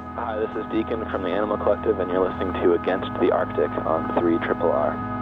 Hi, this is Deacon from the Animal Collective, and you're listening to Against the Arctic on 3RRR.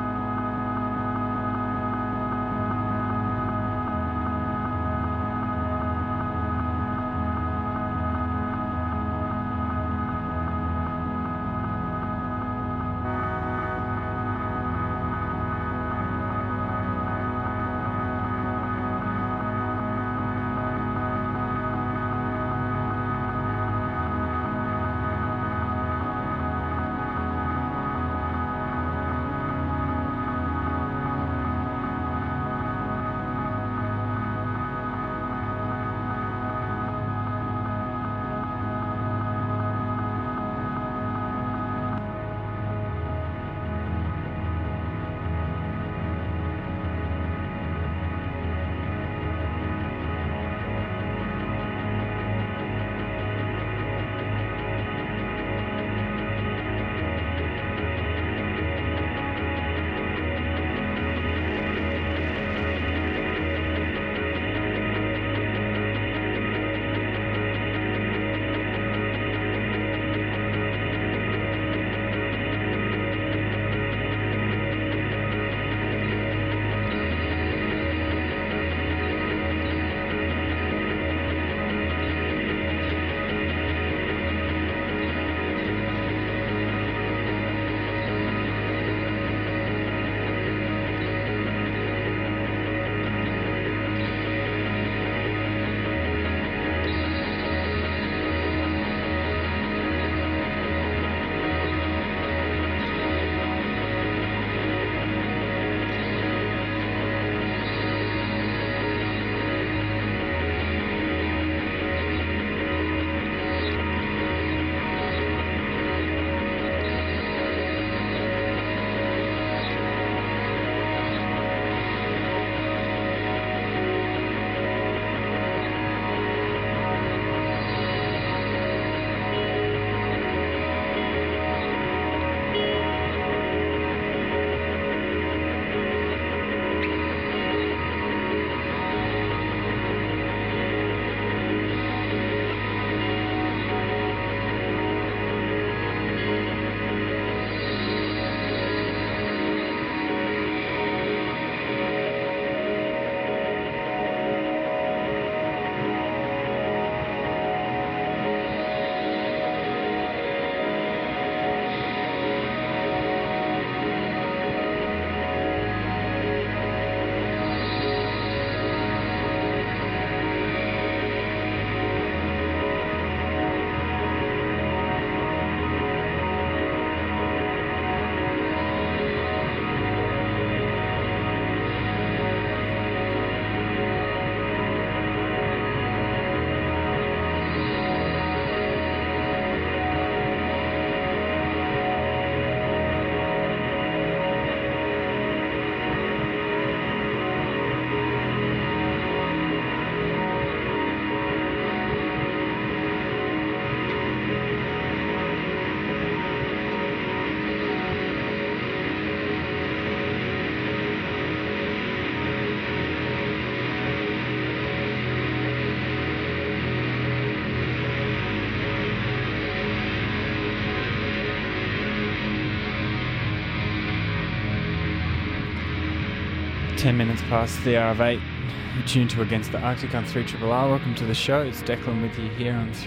Ten minutes past the hour of 8. You're tuned to Against the Arctic on 3RRR. Welcome to the show. It's Declan with you here on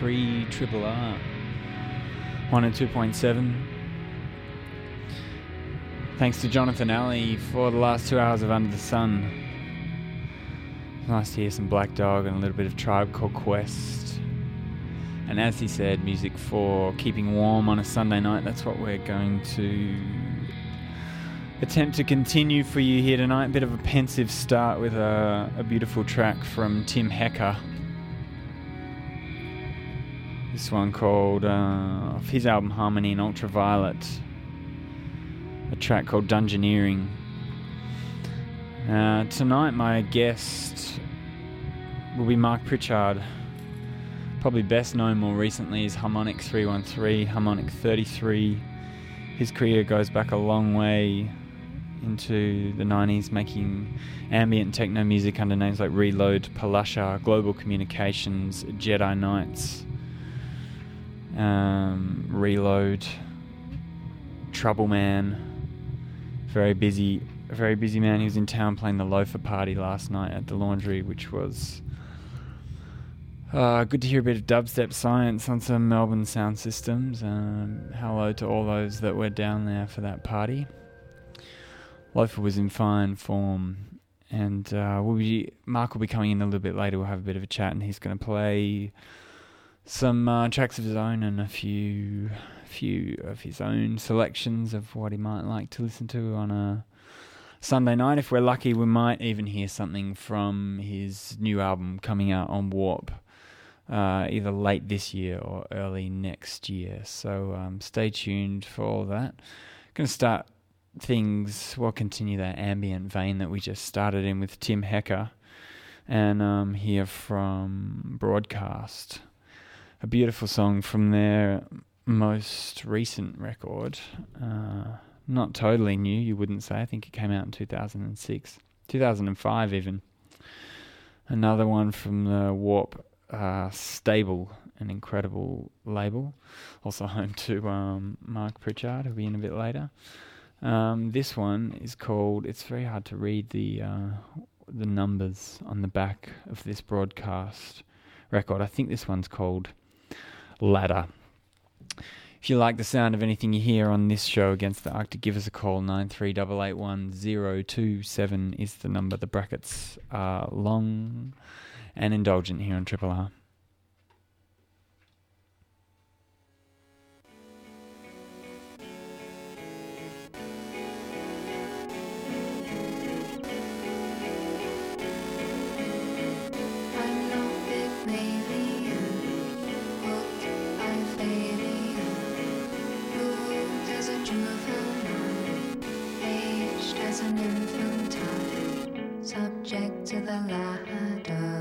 3RRR 102.7. Thanks to Jonathan Alley for the last 2 hours of Under the Sun. Nice to hear some Black Dog and a little bit of Tribe Called Quest. And as he said, music for keeping warm on a Sunday night. That's what we're going to attempt to continue for you here tonight. A bit of a pensive start with a beautiful track from Tim Hecker. This one called, off his album Harmony and Ultraviolet, a track called Dungeoneering. Tonight my guest will be Mark Pritchard, probably best known more recently as Harmonic 313, Harmonic 33. His career goes back a long way into the 90s, making ambient techno music under names like Reload, Palasha, Global Communications, Jedi Knights. Reload, Trouble Man, very busy man. He was in town playing the Loafer Party last night at the Laundry, which was good to hear a bit of dubstep science on some Melbourne sound systems. Hello to all those that were down there for that party. Loafer was in fine form, and Mark will be coming in a little bit later. We'll have a bit of a chat, and he's going to play some tracks of his own and a few of his own selections of what he might like to listen to on a Sunday night. If we're lucky, we might even hear something from his new album coming out on Warp, either late this year or early next year. So stay tuned for all that. Going to start things, we'll continue that ambient vein that we just started in with Tim Hecker, and hear from Broadcast, a beautiful song from their most recent record. Not totally new, you wouldn't say. I think it came out in 2006, 2005 even. Another one from the Warp stable, an incredible label, also home to Mark Pritchard, who'll be in a bit later. This one is called, it's very hard to read the numbers on the back of this Broadcast record. I think this one's called Ladder. If you like the sound of anything you hear on this show Against the Arctic, give us a call. 93881027 is the number. The brackets are long and indulgent here on Triple R. Subject to the ladder,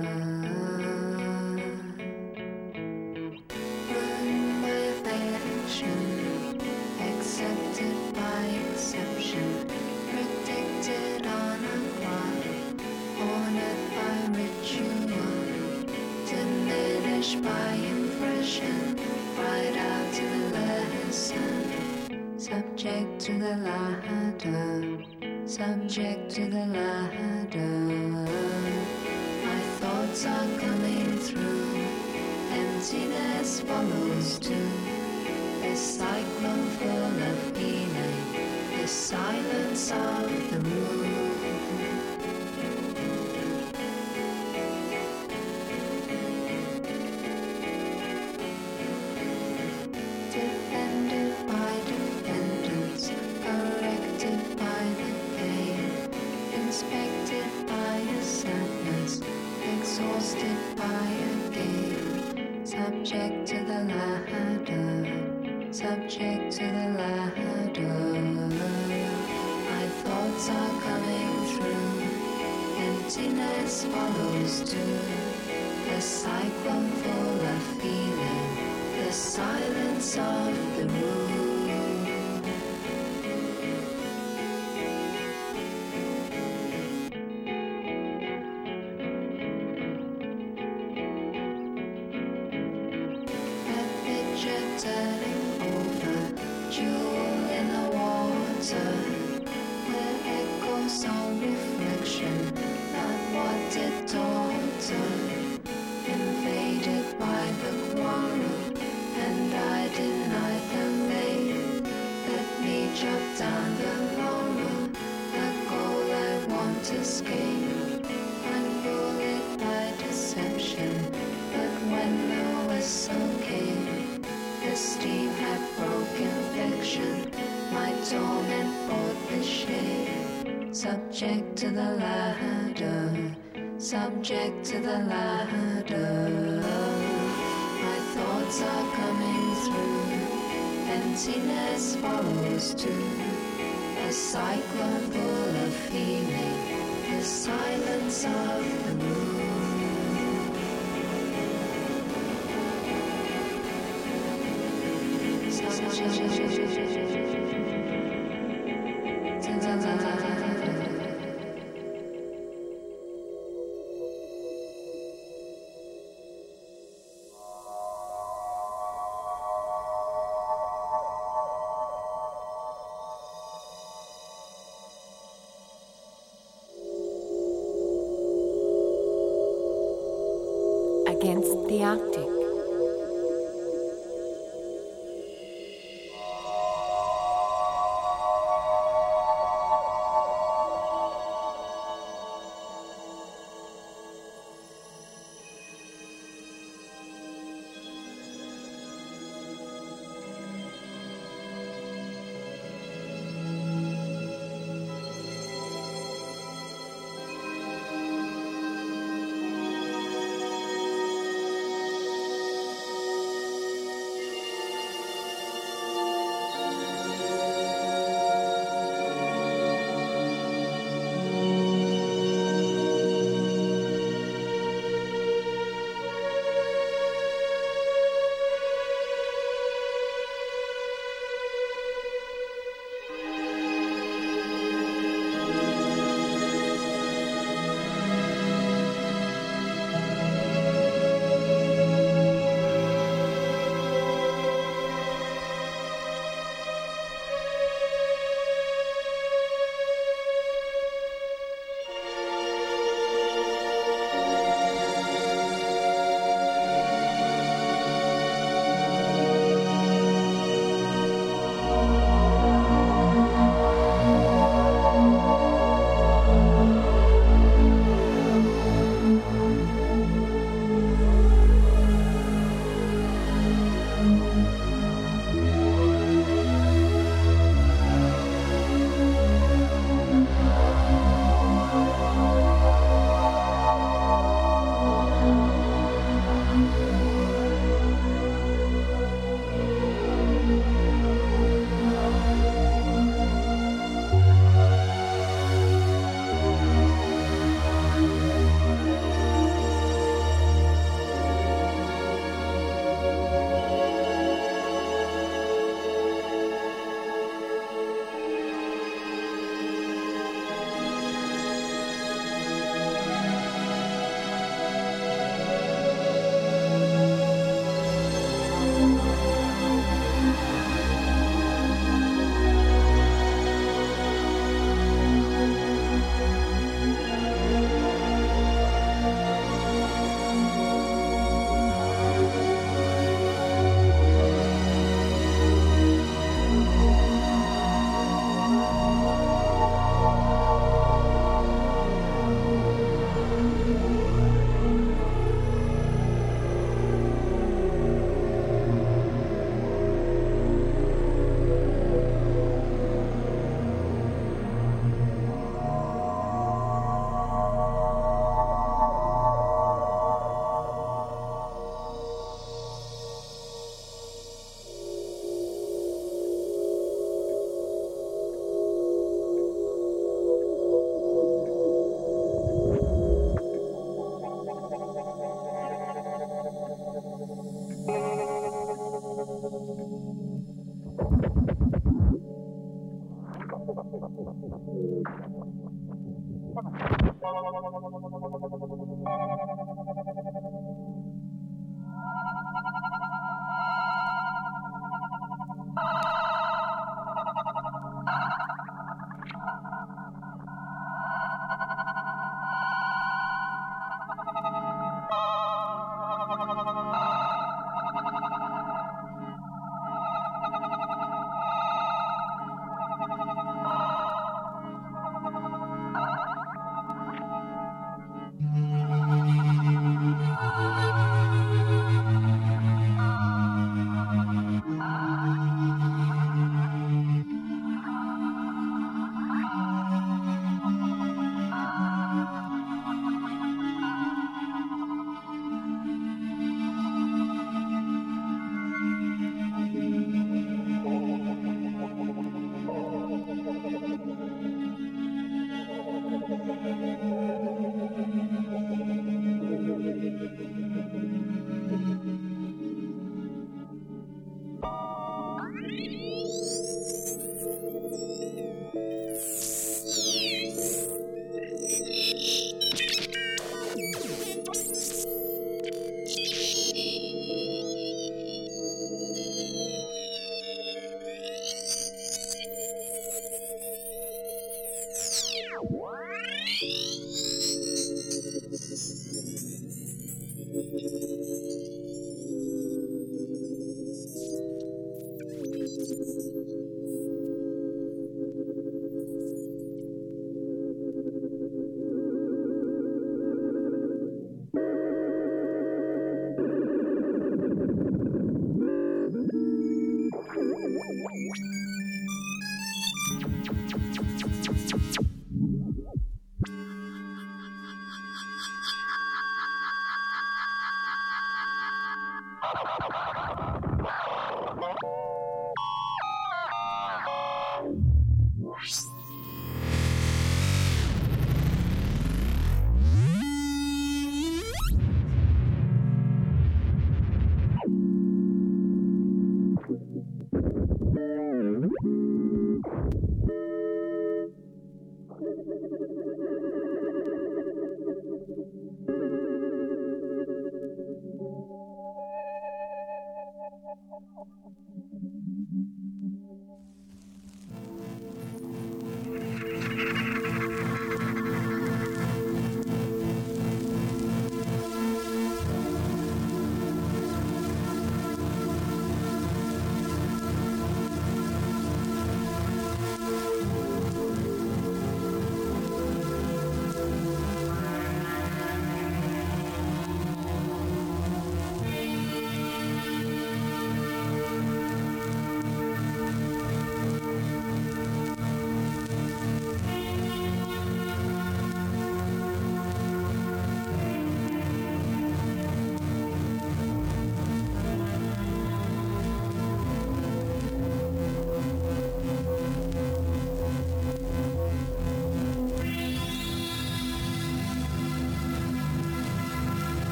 ruined by affection, accepted by exception, predicted on a clock, honored by ritual, diminished by impression, right out to the lesson. Subject to the ladder, subject to the ladder. My thoughts are coming through, emptiness follows too. This cyclone full of healing, the silence of the room. Defended by defendants, corrected by the pain, inspected by a sadness, exhausted by a game. Subject to the ladder, subject to the ladder. My thoughts are coming through, emptiness follows too. The cyclone full of feeling, the silence of the room. Turning over, jewel in the water, where echoes on reflection, not what it alter, invaded by the quarrel, and I deny the lane. Let me chop down the laurel, the goal I want to escape, unruled by deception, but when the whistle came, the steam had broken fiction, my torment brought the shame. Subject to the ladder, subject to the ladder. My thoughts are coming through, emptiness follows too. A cyclone full of feeling, the silence of the moon. against the Arctic.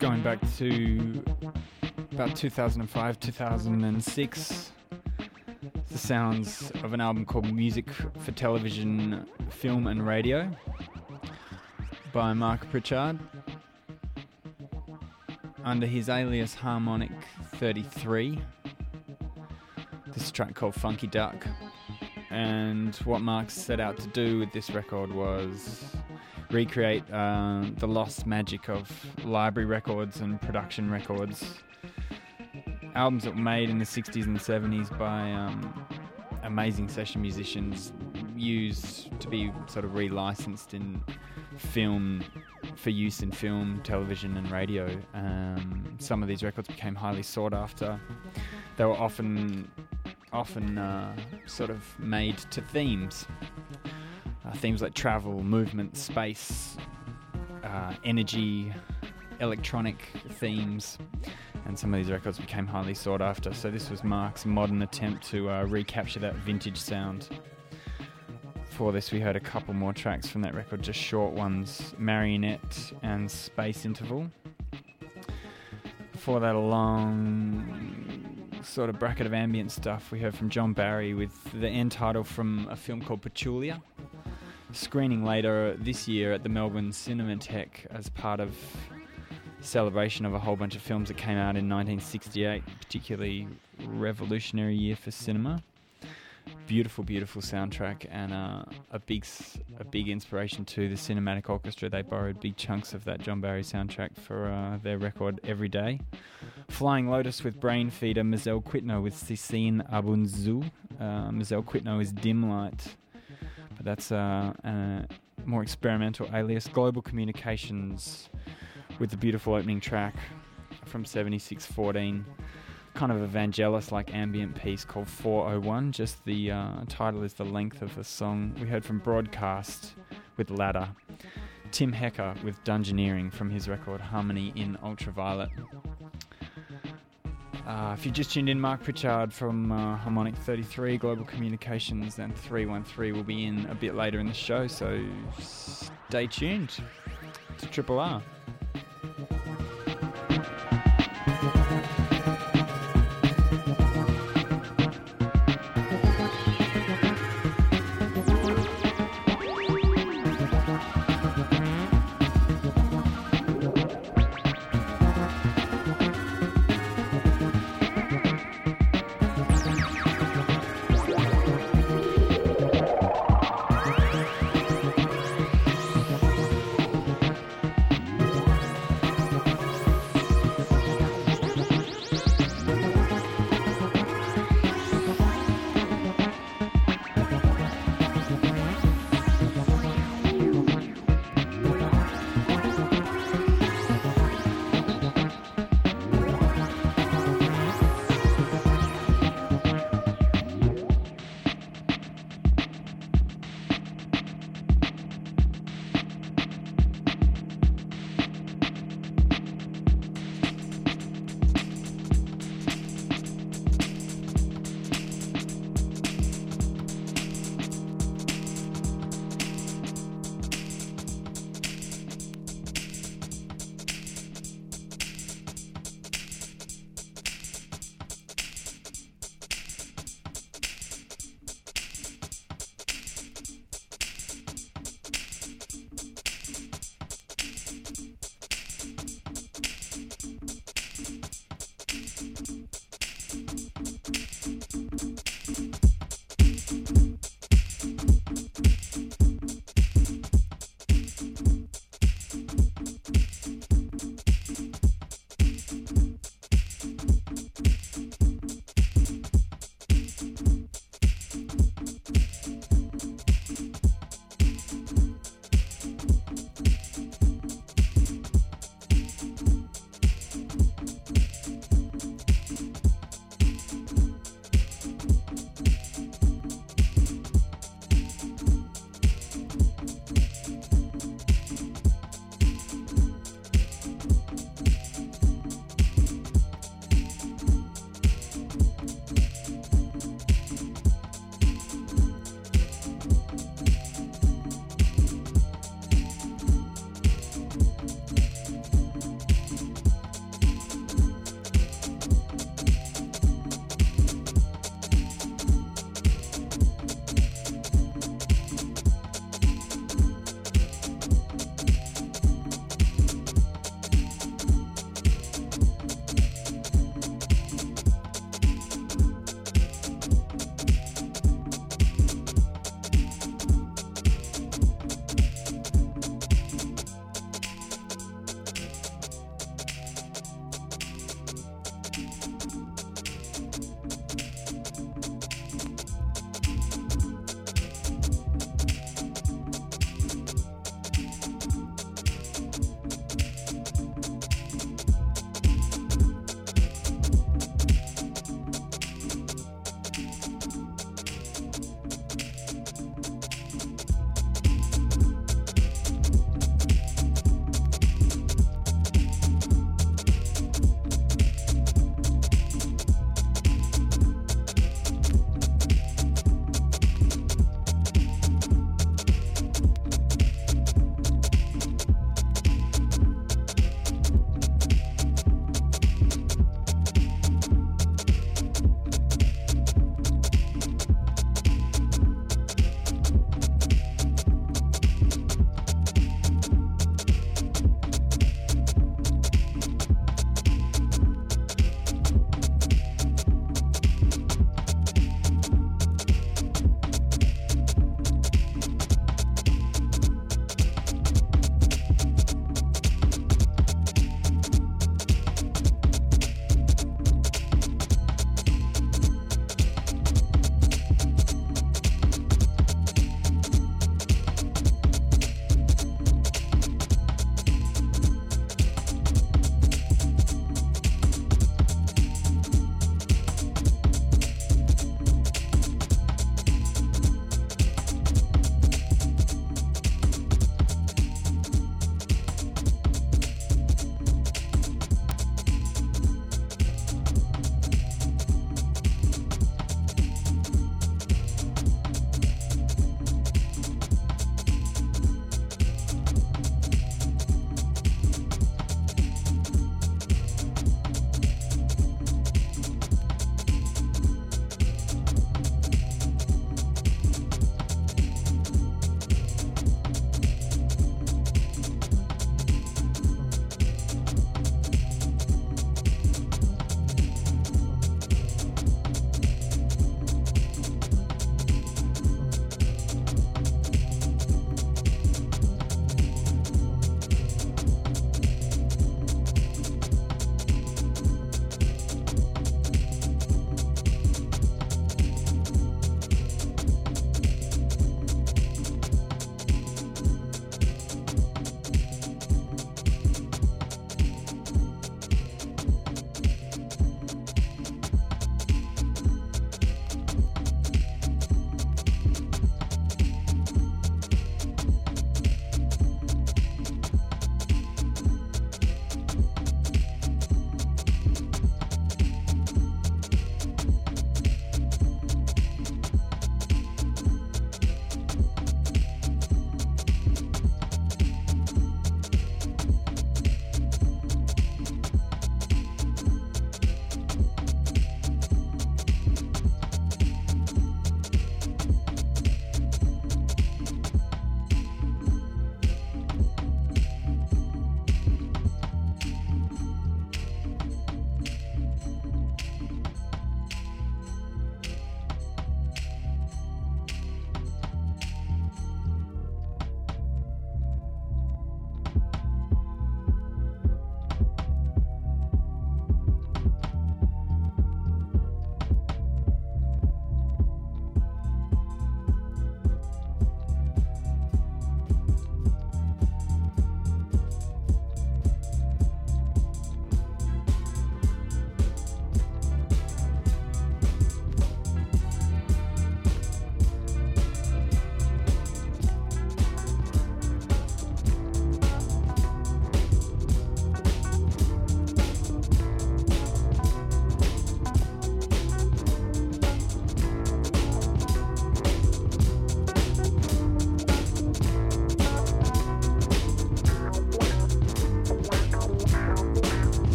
going back to about 2005, 2006. The sounds of an album called Music for Television, Film and Radio by Mark Pritchard under his alias Harmonic 33. This track called Funky Duck. And what Mark set out to do with this record was recreate the lost magic of library records and production records. Albums that were made in the 60s and 70s by amazing session musicians, used to be sort of relicensed in film, for use in film, television and radio. Some of these records became highly sought after. They were often sort of made to themes. Themes like travel, movement, space, energy, electronic themes. And some of these records became highly sought after. So this was Mark's modern attempt to recapture that vintage sound. Before this, we heard a couple more tracks from that record, just short ones, Marionette and Space Interval. Before that, a long sort of bracket of ambient stuff we heard from John Barry with the end title from a film called Petulia, screening later this year at the Melbourne Cinematheque as part of celebration of a whole bunch of films that came out in 1968, particularly revolutionary year for cinema. Beautiful, beautiful soundtrack, and a big inspiration to the Cinematic Orchestra. They borrowed big chunks of that John Barry soundtrack for their record Every Day. Flying Lotus with Brain Feeder, Mazel Quitno with Cicine Abunzu. Mazel Quitno is Dim Light, but that's a more experimental alias. Global Communications with the beautiful opening track from 7614, kind of Evangelis-like ambient piece called 401. Just the title is the length of the song. We heard from Broadcast with Ladder. Tim Hecker with Dungeoneering from his record Harmony in Ultraviolet. If you just tuned in, Mark Pritchard from Harmonic 33, Global Communications, and 313 will be in a bit later in the show, so stay tuned to Triple R.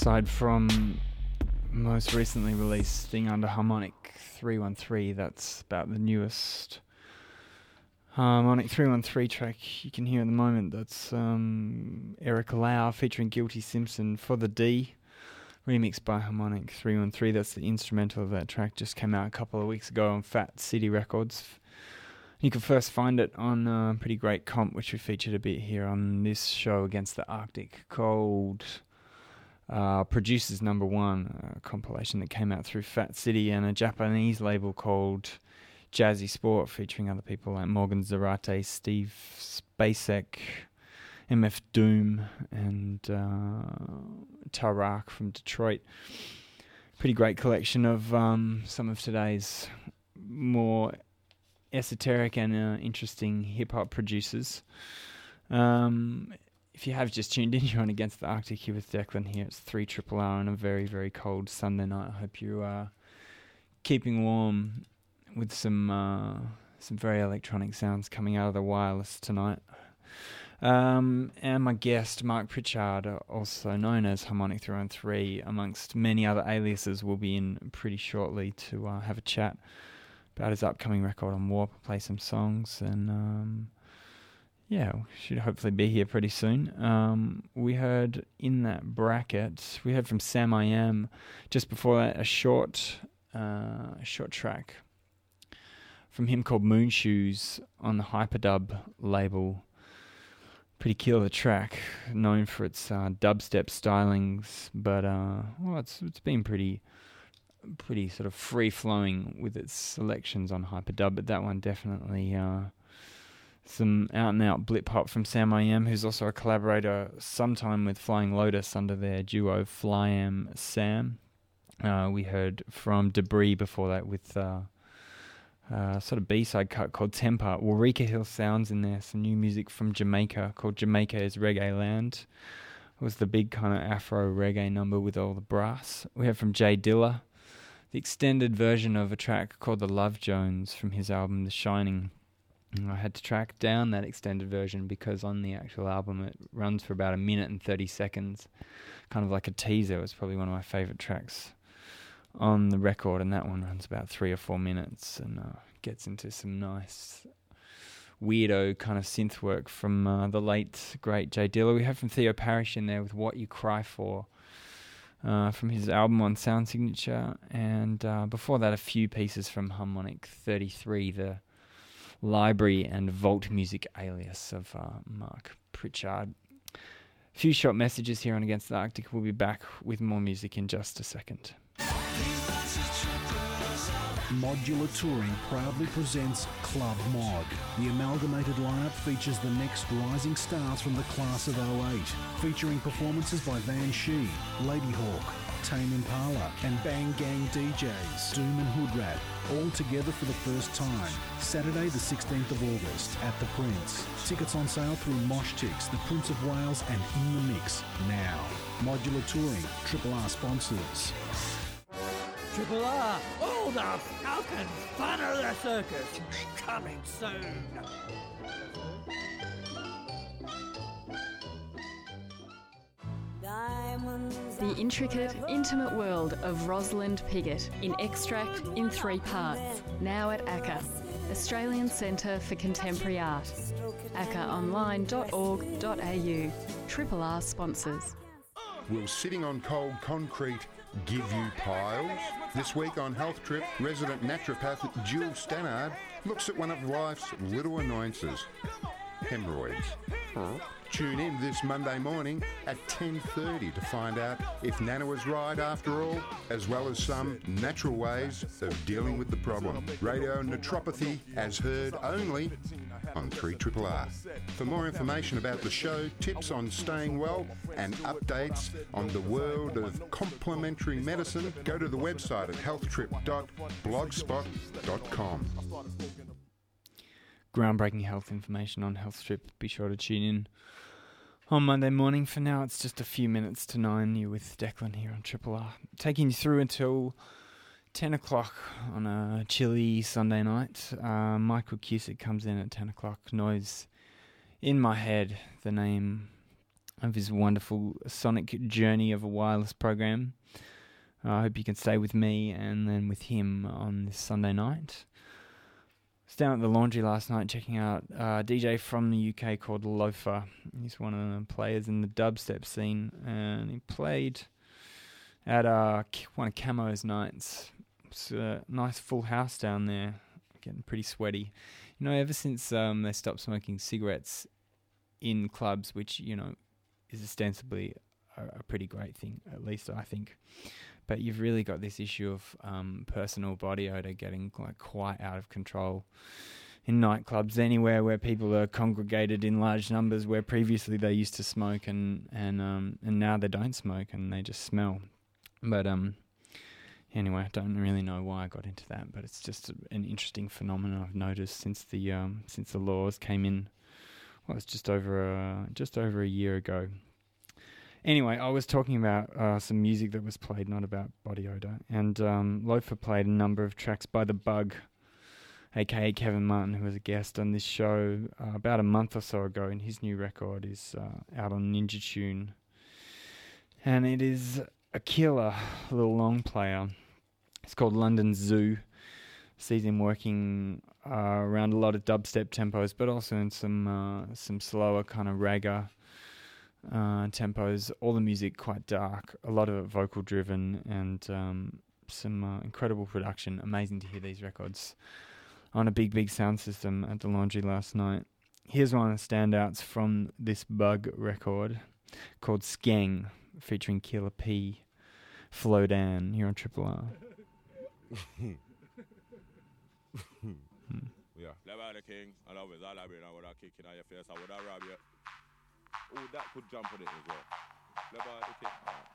aside from most recently released thing under Harmonic 313, that's about the newest Harmonic 313 track you can hear at the moment. That's Eric Lau featuring Guilty Simpson, For the D, remixed by Harmonic 313. That's the instrumental of that track. Just came out a couple of weeks ago on Fat City Records. You can first find it on a pretty great comp, which we featured a bit here on this show, Against the Arctic, called Producers Number One, a compilation that came out through Fat City, and a Japanese label called Jazzy Sport, featuring other people like Morgan Zarate, Steve Spacek, MF Doom, and Tarak from Detroit. Pretty great collection of some of today's more esoteric and interesting hip-hop producers. If you have just tuned in, you're on Against the Arctic here with Declan here. It's 3RRR on a very, very cold Sunday night. I hope you are keeping warm with some very electronic sounds coming out of the wireless tonight. And my guest, Mark Pritchard, also known as Harmonic 313, amongst many other aliases, will be in pretty shortly to have a chat about his upcoming record on Warp, play some songs, and should hopefully be here pretty soon. We heard in that bracket, we heard from Sam I Am, just before that, a short track from him called Moon Shoes on the Hyperdub label. Pretty killer track, known for its dubstep stylings, but it's been pretty sort of free-flowing with its selections on Hyperdub, but that one definitely some out-and-out blip-hop from Sam I Am, who's also a collaborator sometime with Flying Lotus under their duo Fly-Am Sam. We heard from Debris before that with sort of B-side cut called Temper. Warika Hill Sounds in there, some new music from Jamaica called Jamaica is Reggae Land. It was the big kind of Afro reggae number with all the brass. We heard from Jay Dilla, the extended version of a track called The Love Jones from his album The Shining. And I had to track down that extended version because on the actual album it runs for about 1 minute and 30 seconds, kind of like a teaser. It's probably one of my favourite tracks on the record, and that one runs about 3 or 4 minutes and gets into some nice weirdo kind of synth work from the late great Jay Dilla. We have from Theo Parrish in there with What You Cry For from his album on Sound Signature, and before that a few pieces from Harmonic 33, the library and vault music alias of Mark Pritchard. A few short messages here on Against the Arctic. We'll be back with more music in just a second. Modular Touring proudly presents Club Mod. The amalgamated lineup features the next rising stars from the class of 08, featuring performances by Van Shee, Ladyhawk, Tame Impala, and Bang Gang DJs, Doom and Hoodrat, all together for the first time. Saturday the 16th of August at The Prince. Tickets on sale through Mosh Tix, The Prince of Wales, and In The Mix now. Modular Touring, RRR sponsors. RRR, all the fucking fun of the circus, coming soon. The intricate, intimate world of Rosalind Pigott in Extract in 3 parts. Now at ACCA, Australian Centre for Contemporary Art. accaonline.org.au. RRR sponsors. Will sitting on cold concrete give you piles? This week on Health Trip, resident naturopath Jill Stannard looks at one of life's little annoyances, hemorrhoids. Tune in this Monday morning at 10:30 to find out if Nana was right after all, as well as some natural ways of dealing with the problem. Radio Naturopathy, as heard only on 3RRR. For more information about the show, tips on staying well, and updates on the world of complementary medicine, go to the website at healthtrip.blogspot.com. Groundbreaking health information on Health Strip. Be sure to tune in on Monday morning. For now, it's just a few minutes to 9. You're with Declan here on RRR, taking you through until 10 o'clock on a chilly Sunday night. Michael Cusick comes in at 10 o'clock. Noise in my head, the name of his wonderful sonic journey of a wireless program. I hope you can stay with me and then with him on this Sunday night. I was down at the Laundry last night checking out a DJ from the UK called Loafer. He's one of the players in the dubstep scene, and he played at one of Camo's nights. It's a nice full house down there, getting pretty sweaty. You know, ever since they stopped smoking cigarettes in clubs, which, you know, is ostensibly a pretty great thing, at least I think. But you've really got this issue of personal body odor getting like quite out of control in nightclubs, anywhere where people are congregated in large numbers, where previously they used to smoke and now they don't smoke and they just smell. But anyway, I don't really know why I got into that, but it's just an interesting phenomenon I've noticed since the laws came in. Well, it's just over a year ago. Anyway, I was talking about some music that was played, not about body odor, and Loafer played a number of tracks by The Bug, aka Kevin Martin, who was a guest on this show about a month or so ago, and his new record is out on Ninja Tune, and it is a killer little long player. It's called London Zoo. Sees him working around a lot of dubstep tempos, but also in some slower kind of ragga tempos. All the music quite dark, a lot of it vocal driven, and some incredible production. Amazing to hear these records on a big sound system at the Laundry last night. Here's one of the standouts from this Bug record called Skeng, featuring Killer P, Flo Dan, here on Triple R. Yeah. Never the king, and always all I bring, I would have kicked in your face, I would have robbed you. Oh, that could jump on it as well. Never the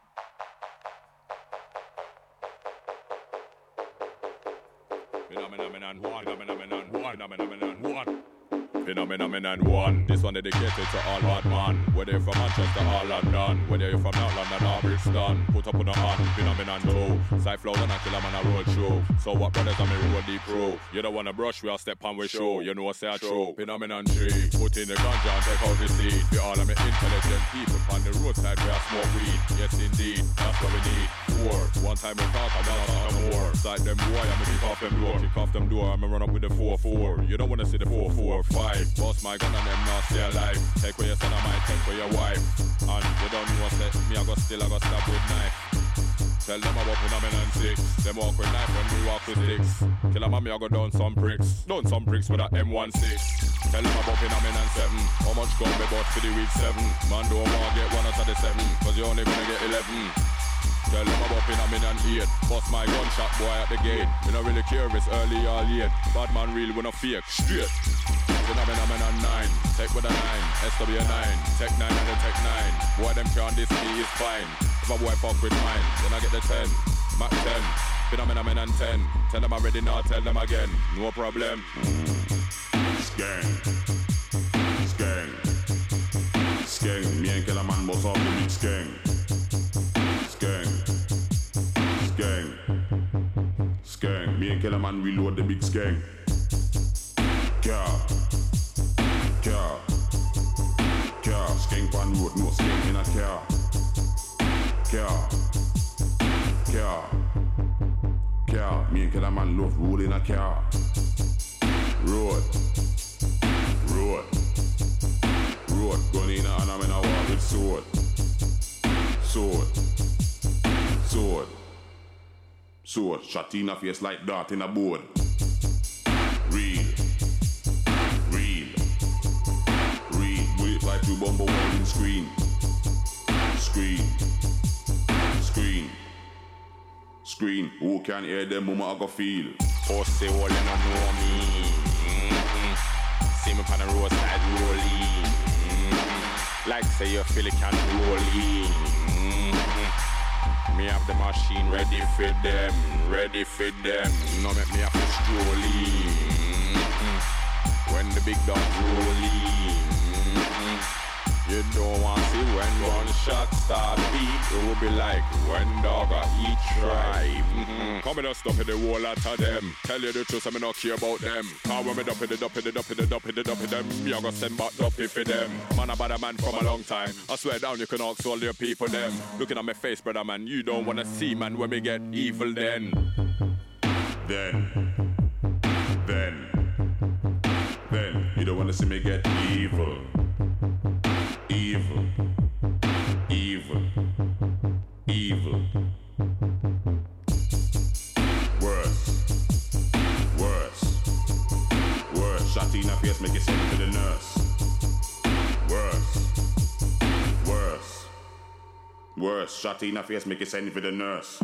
king. Phenomenon one. This one dedicated to all bad man. Whether you're from Manchester or London, whether you're from North London or Brixton, put up on the hand. Phenomenon two. Side flows and I kill 'em on a road show. So what brothers on me road deep pro? You don't wanna brush, we all step on we show. You know say I true. Phenomenon three. Put in the ganja and take out the seed. For all of me intelligent people on the roadside we all smoke weed. Yes indeed, that's what we need. Four. One time we talk and now talk more. Side them boy and me kick off them door. Kick off them door and me run up with the 4-4. You don't wanna see the 4-4-5. Boss my gun and them not stay alive. Take where your son and mine, take where your wife. And you don't know what's that. Me I go stab with knife. Tell them about Phenomenon 6. Them walk with knife when we walk with sticks. Kill 'em and me I go down some bricks. Down some bricks with a M16. Tell them about Phenomenon 7. How much gun we bought for the week 7. Man don't want get 1 out of the 7. Cause you only gonna get 11. Tell them about Phenomenon 8. Bust my gunshot boy at the gate. We don't really care if it's early or late. Bad man real, we no fake. Straight. Phenomenon 9. Tech with a 9. SW9. Tech 9 and the Tech 9. Boy them can't this me is fine. If a boy fuck with mine, then I get the 10. Mac 10. Phenomenon 10. Tell them already now, tell them again. No problem. Skeng. Skeng. Skeng. Me and Killer Man boss off the big skeng. Skeng. Skeng. Skeng. Me and Killer Man reload the big skeng. Car. Skeng pan road, no skeng in a car. Me and Killer Man love roll in a car. Road. Gun in a hand and I walk with sword. Shot in a face like dart in a board. Real. Bullet like two bumper welding screen. Who can hear them mama I go feel? Pussy all you don't know me. See me on the roadside rolling. Like say you feel it can roll in. Me have the machine ready for them. No make me have to stroll in. When the big dog roll in. You don't want to see when one shot start beat. It will be like when dog a eat tribe. Come and stop in the wall out of them. Tell you the truth, I not care about them. Cause when me dump in them, me a go send back dumpy for them. Man, I bad a man from a long time. I swear down, you can ask all your people them. Looking at my face, brother man, you don't wanna see man when me get evil then. Then, you don't wanna see me get evil. Evil. Worse. Shot in the face, make it send to the nurse. Worse. Shot in the face, make it send for the nurse.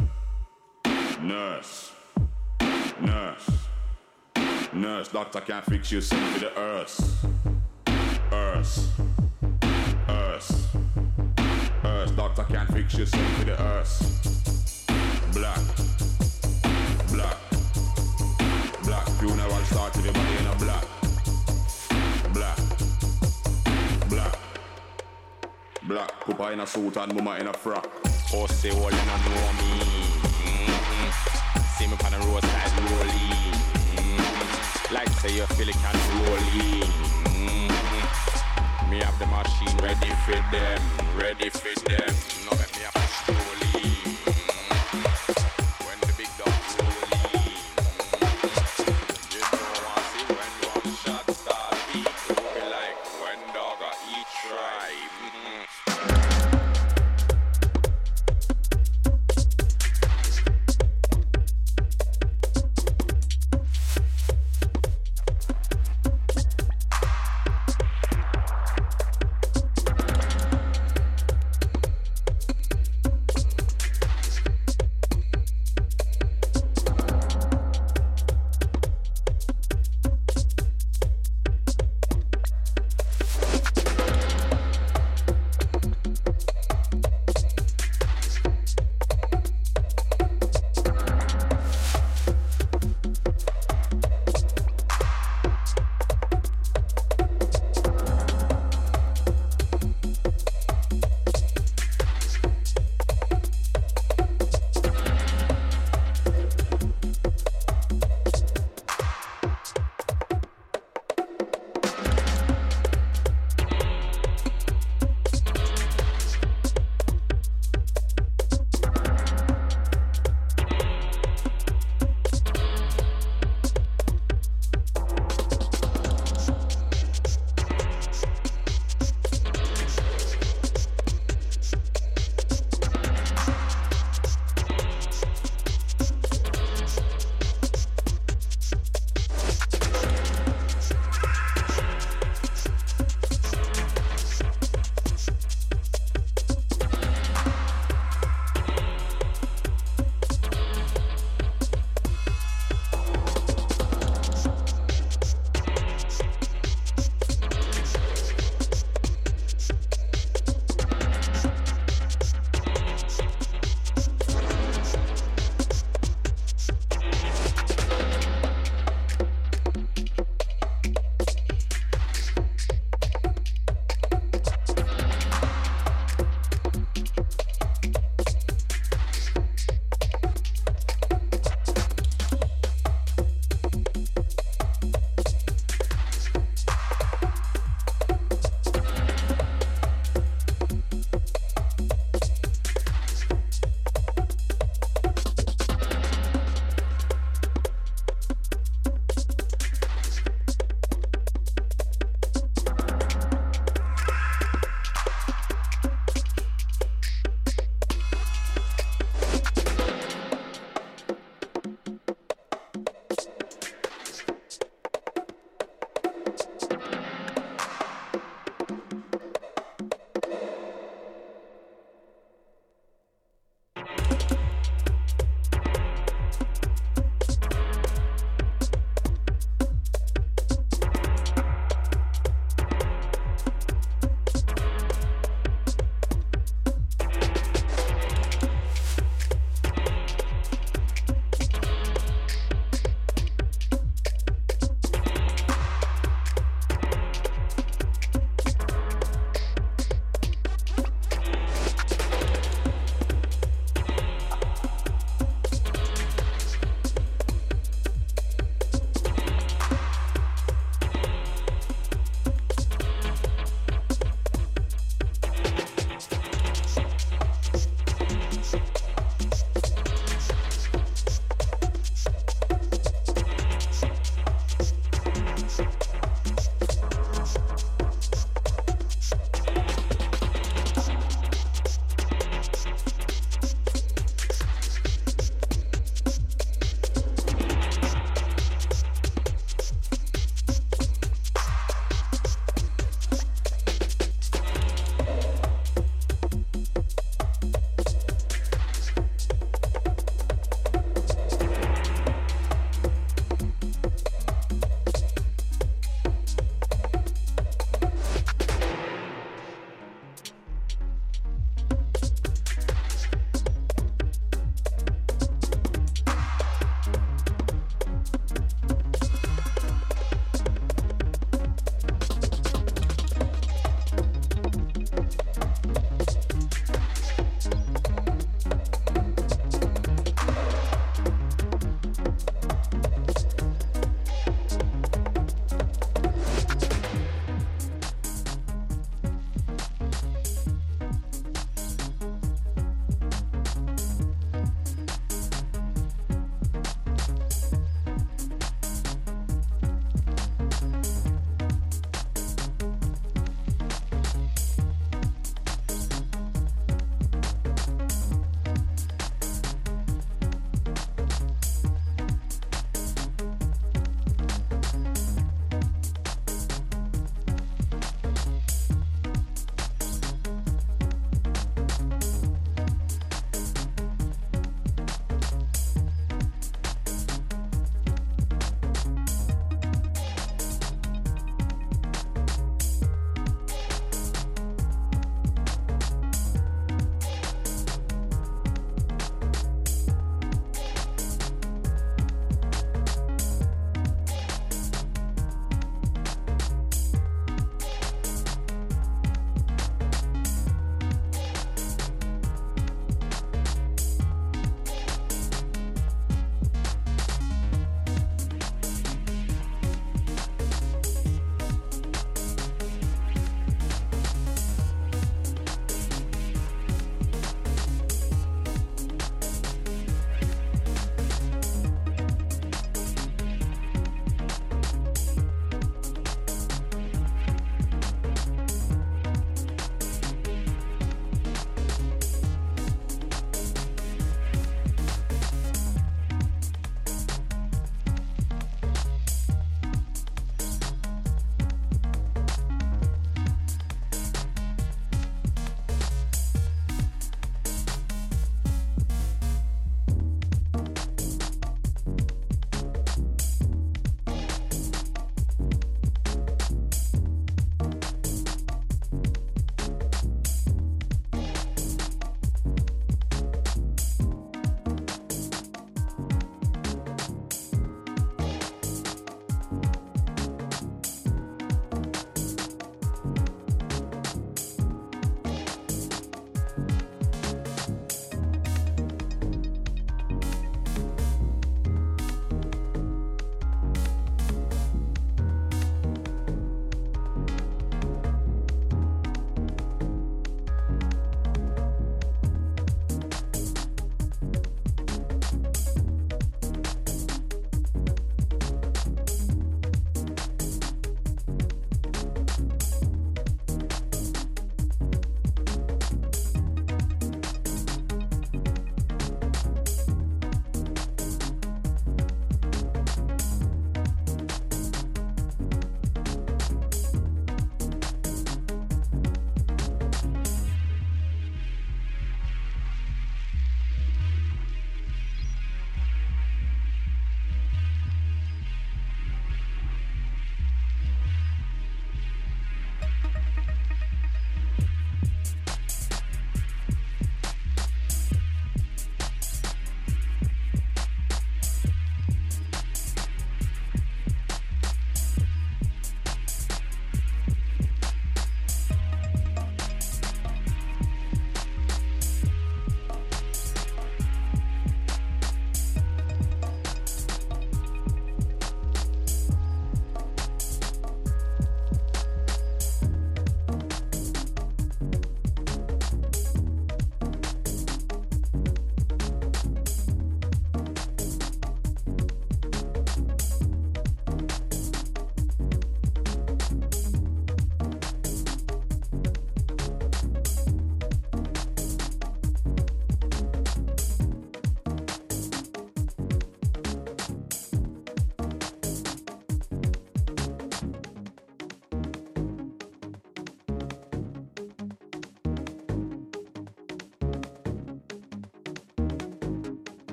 Nurse, doctor can't fix you, send for the hearse. Doctor can't fix you, send for the hearse. Black. Funeral start to the body in a black. Papa in a suit and mama in a frock. Pussy, all you don't know me. See me on the roadside rolling. Like say you feel it can rolling. Me have the machine ready for them. No let me have a slowly. When the big dog rolling. You don't want to see when one shot start beat. It will be like when dog a eat tribe.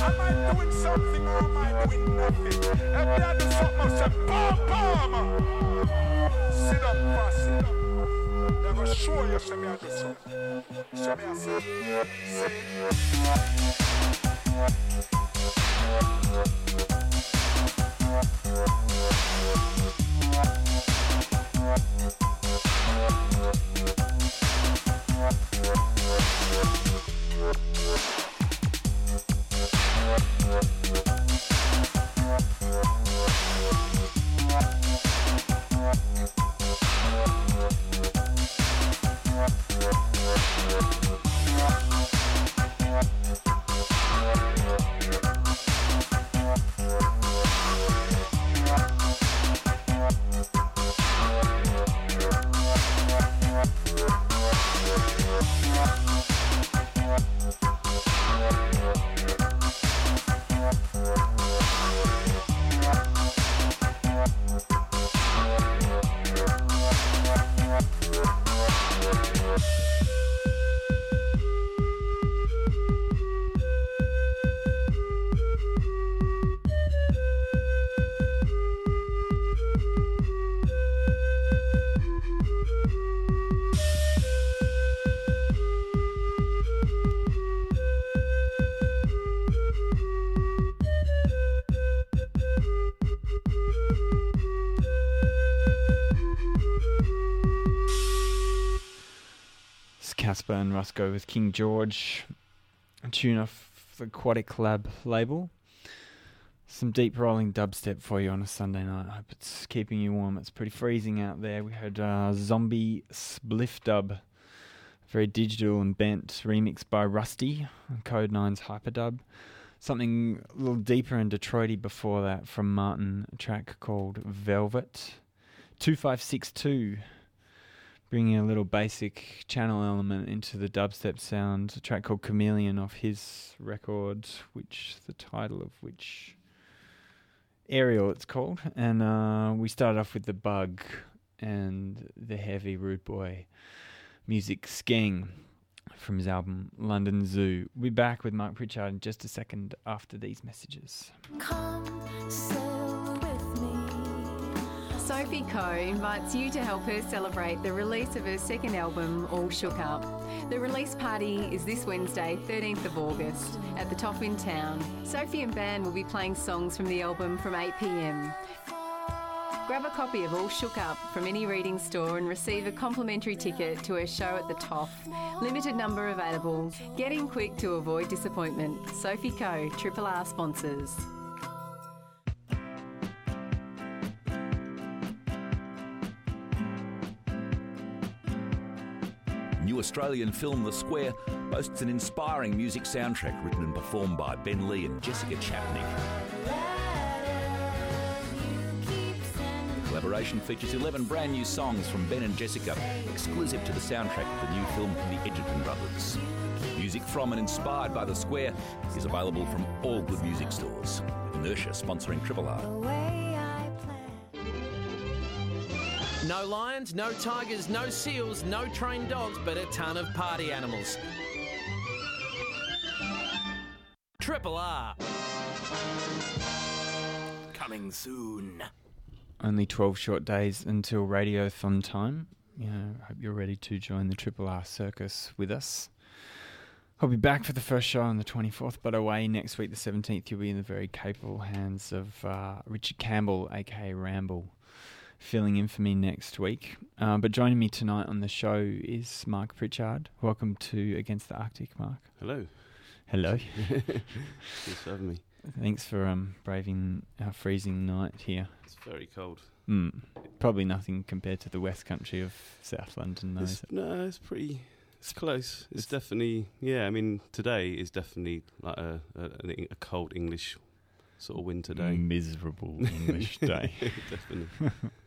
Am I doing something or am I doing nothing? If I do something, say, boom, sit up, pass it. Never show you, say me I do something. Say me I say. Casper and Rusco with King George, a tune off the Aquatic Lab label. Some deep rolling dubstep for you on a Sunday night. I hope it's keeping you warm. It's pretty freezing out there. We heard Zombie Spliff Dub, very digital and bent, remixed by Rusty, Code 9's Hyperdub. Something a little deeper and Detroity before that from Martin, a track called Velvet. 2562. Bringing a little basic channel element into the dubstep sound, a track called Chameleon off his record, which the title of which Aerial it's called. And we started off with The Bug and the heavy Rude Boy music Skeng from his album London Zoo. We'll be back with Mark Pritchard in just a second after these messages. Come sail with me. Sophie Coe invites you to help her celebrate the release of her second album, All Shook Up. The release party is this Wednesday, 13th of August, at the Top in Town. Sophie and band will be playing songs from the album from 8 p.m. Grab a copy of All Shook Up from any reading store and receive a complimentary ticket to her show at the Toff. Limited number available. Get in quick to avoid disappointment. Sophie Coe, Triple R sponsors. New Australian film The Square boasts an inspiring music soundtrack written and performed by Ben Lee and Jessica Chapnick. The collaboration features 11 brand new songs from Ben and Jessica, exclusive to the soundtrack of the new film from the Edgerton Brothers. Music from and inspired by The Square is available from all good music stores. Inertia sponsoring Triple R. No lions, no tigers, no seals, no trained dogs, but a ton of party animals. Triple R. Coming soon. Only 12 short days until Radiothon time. I hope you're ready to join the Triple R circus with us. I'll be back for the first show on the 24th, but away next week, the 17th, you'll be in the very capable hands of Richard Campbell, aka Ramble, filling in for me next week. But joining me tonight on the show is Mark Pritchard. Welcome to Against the Arctic, Mark. Hello. Hello. Thanks for having me. Thanks for braving our freezing night here. It's very cold. Probably nothing compared to the West Country of South London, though. No, it's pretty... It's close. It's definitely... Yeah, I mean, today is definitely like a cold English sort of winter day. Miserable English day. Definitely.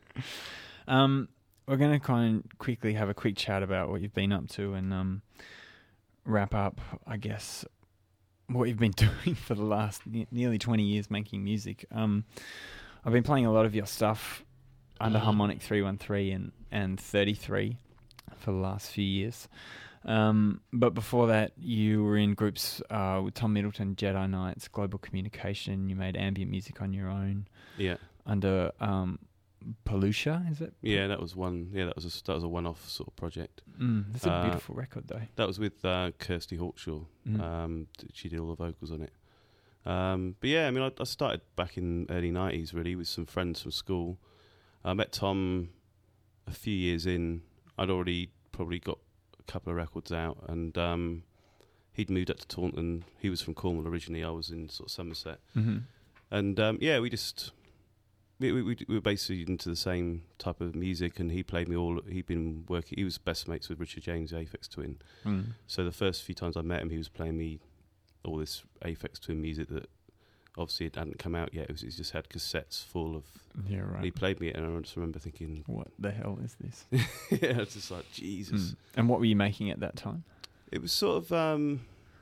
We're going to kind of quickly have a quick chat about what you've been up to and wrap up, I guess, what you've been doing for the last nearly 20 years making music. I've been playing a lot of your stuff under Harmonic 313 and 33 for the last few years. But before that, you were in groups with Tom Middleton, Jedi Knights, Global Communication. You made ambient music on your own. Yeah. Under Pollutia, is it? Yeah, that was one. Yeah, that was a one-off sort of project. That's a beautiful record, though. That was with Kirsty Hawkshaw. She did all the vocals on it. But yeah, I mean, I started back in early 90s, really, with some friends from school. I met Tom a few years in. I'd already probably got a couple of records out, and he'd moved up to Taunton. He was from Cornwall originally. I was in sort of Somerset. And yeah, we were basically into the same type of music, and he played me all. He was best mates with Richard James, the Aphex Twin. So the first few times I met him, he was playing me all this Aphex Twin music that obviously it hadn't come out yet. He just had cassettes full of. Yeah, right. And he played me it, and I just remember thinking, "What the hell is this?" Yeah, it's just like Jesus. And what were you making at that time? It was sort of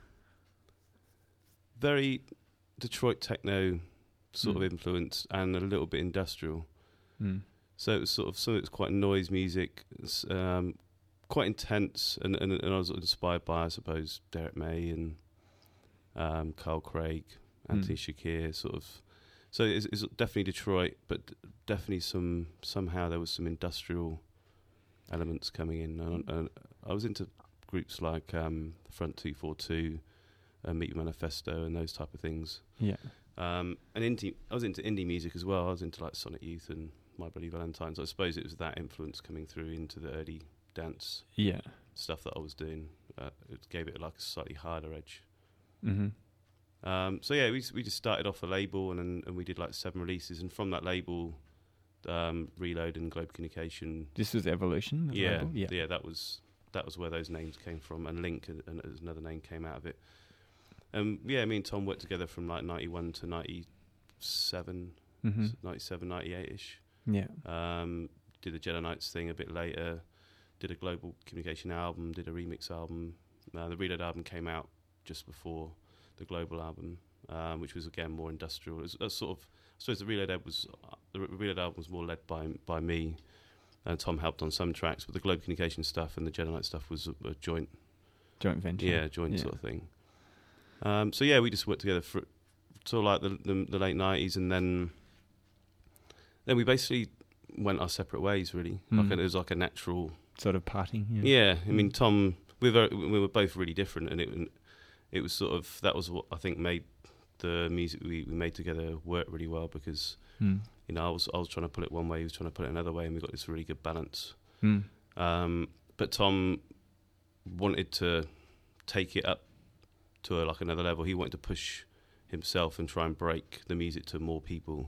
very Detroit techno sort of influence, and a little bit industrial. So it was sort of some of it was quite noise music, quite intense, and I was inspired by, I suppose, Derek May and Carl Craig, Anthony Shakir, sort of. So it's definitely Detroit, but definitely somehow there was some industrial elements coming in. And I was into groups like Front 242, Meet Your Manifesto, and those type of things. Yeah. And I was into indie music as well. I was into like Sonic Youth and My Bloody Valentines. I suppose it was that influence coming through into the early dance stuff that I was doing. It gave it like a slightly harder edge. So yeah, we just started off a label, and we did like 7 releases, and from that label, Reload and Global Communication. This was Evolution. Yeah, that was where those names came from, and Link and another name came out of it. Yeah, me and Tom worked together from like 91 to 97, 97, 98-ish. Yeah. Did the Jedi Knights thing a bit later, did a Global Communication album, did a remix album. The Reload album came out just before the Global album, which was again more industrial. It was sort of, I suppose the Reload album was more led by me, and Tom helped on some tracks, but the Global Communication stuff and the Jedi Knight stuff was a joint venture. Yeah, sort of thing. So yeah, we just worked together for sort of like the late 90s, and then we basically went our separate ways, really. Like it was like a natural sort of parting. Yeah, I mean, Tom, we were both really different, and it was sort of, that was what I think made the music we made together work really well, because you know, I was trying to put it one way, he was trying to put it another way, and we got this really good balance. But Tom wanted to take it up to like another level. He wanted to push himself and try and break the music to more people.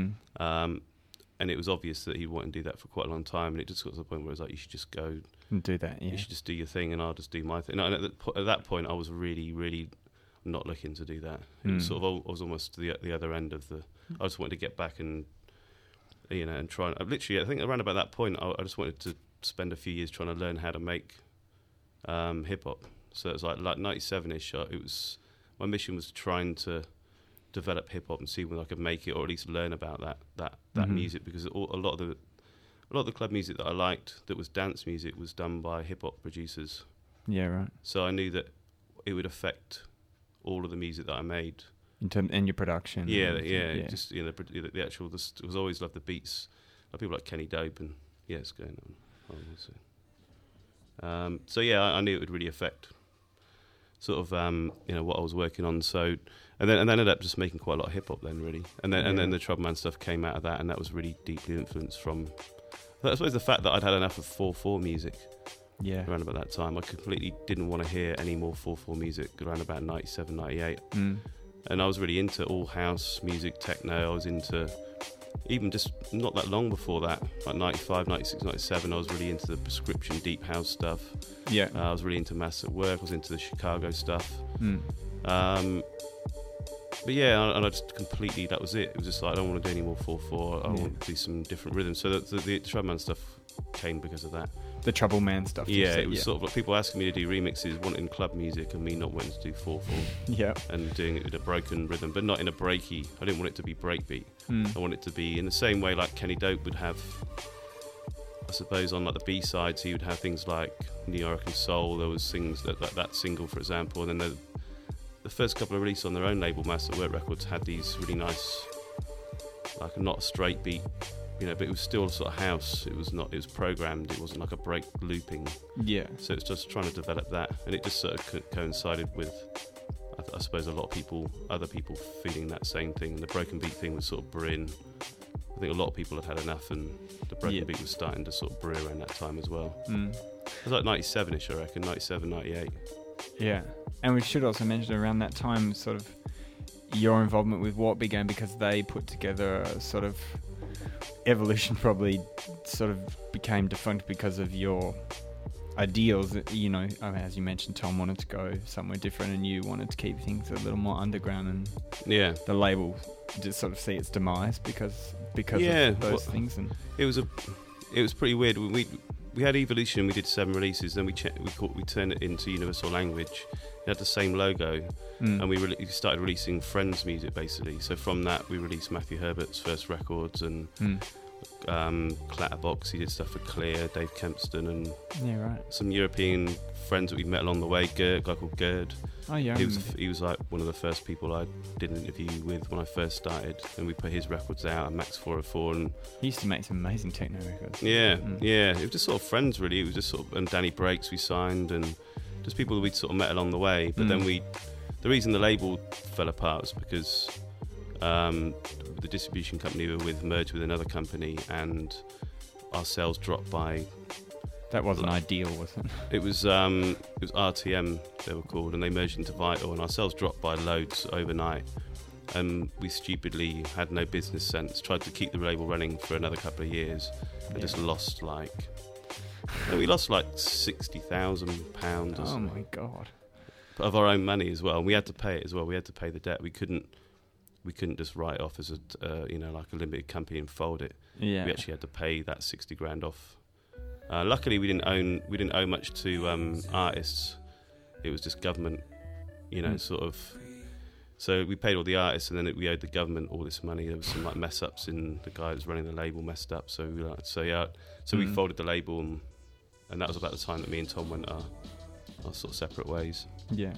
And it was obvious that he wanted to do that for quite a long time, and it just got to the point where it was like, you should just go and do that. You should just do your thing, and I'll just do my thing. And at that point, I was really, really not looking to do that. It was sort of, I was almost the other end of the. I just wanted to get back and, you know, and try. I think around about that point, I just wanted to spend a few years trying to learn how to make hip hop. So it was like 97-ish. My mission was trying to develop hip hop and see whether I could make it, or at least learn about that music, because a lot of the club music that I liked, that was dance music, was done by hip hop producers. Yeah, right. So I knew that it would affect all of the music that I made. In your production. Yeah. Just, you know, the actual. I was always loved the beats. Like people like Kenny Dope, and it's going on. So yeah, I knew it would really affect sort of you know, what I was working on. So and then ended up just making quite a lot of hip hop then, really. And then the Troubleman stuff came out of that, and that was really deeply influenced from, I suppose, the fact that I'd had enough of 4/4 music. Yeah. Around about that time, I completely didn't want to hear any more 4/4 music around about 97, 98. And I was really into all house music, techno. I was into, even just not that long before that, like 95, 96, 97, I was really into the Prescription deep house stuff. Yeah. I was really into Mass at Work. I was into the Chicago stuff. But yeah, and I just completely, that was it. It was just like, I don't want to do any more 4/4. I want to do some different rhythms. So the Troubleman stuff came because of that. The Troubleman stuff. Yeah, it was sort of like people asking me to do remixes, wanting club music, and me not wanting to do 4/4. Yeah. And doing it with a broken rhythm, but not in a breaky. I didn't want it to be breakbeat. I want it to be in the same way like Kenny Dope would have I suppose on like the B-sides, he would have things like New York and Soul. There was things that single, for example, and then the first couple of releases on their own label, Master Work Records, had these really nice, like not a straight beat, you know, but it was still sort of house. It was programmed. It wasn't like a break looping. Yeah. So it's just trying to develop that, and it just sort of coincided with, I suppose, a lot of other people feeling that same thing. The broken beat thing was sort of brewing. I think a lot of people had had enough, and the broken beat was starting to sort of brew around that time as well. It was like 97-ish, I reckon, 97, 98. Yeah, and we should also mention around that time sort of your involvement with Warp began because they put together a sort of Evolution probably sort of became defunct because of your ideals. You know, I mean, as you mentioned, Tom wanted to go somewhere different and you wanted to keep things a little more underground, and the label just sort of see its demise because of those things. And it was pretty weird. We had Evolution, we did 7 releases, then we turned it into Universal Language. It had the same logo, and we started releasing Friends music basically. So from that, we released Matthew Herbert's first records, and Clatterbox. He did stuff for Clear, Dave Kempston, and some European friends that we met along the way. A guy called Gerd. Oh yeah, he was like one of the first people I did an interview with when I first started, and we put his records out, and Max 404, and he used to make some amazing techno records. Yeah. It was just sort of friends really. It was just sort of, and Danny Breaks we signed, and just people that we'd sort of met along the way. But then the reason the label fell apart was because the distribution company we were with merged with another company, and our sales dropped by. That wasn't ideal, was it? It was RTM, they were called, and they merged into Vital, and our sales dropped by loads overnight. And we stupidly had no business sense, tried to keep the label running for another couple of years, and just lost we lost like £60,000. Oh my God! Of our own money as well. We had to pay it as well. We had to pay the debt. We couldn't just write it off as a like a limited company and fold it. Yeah. We actually had to pay that £60,000 off. Luckily, we didn't owe much to artists. It was just government, sort of. So we paid all the artists, and then we owed the government all this money. There was some like mess ups, and the guy that was running the label messed up. So we folded the label, and that was about the time that me and Tom went our sort of separate ways. Yeah.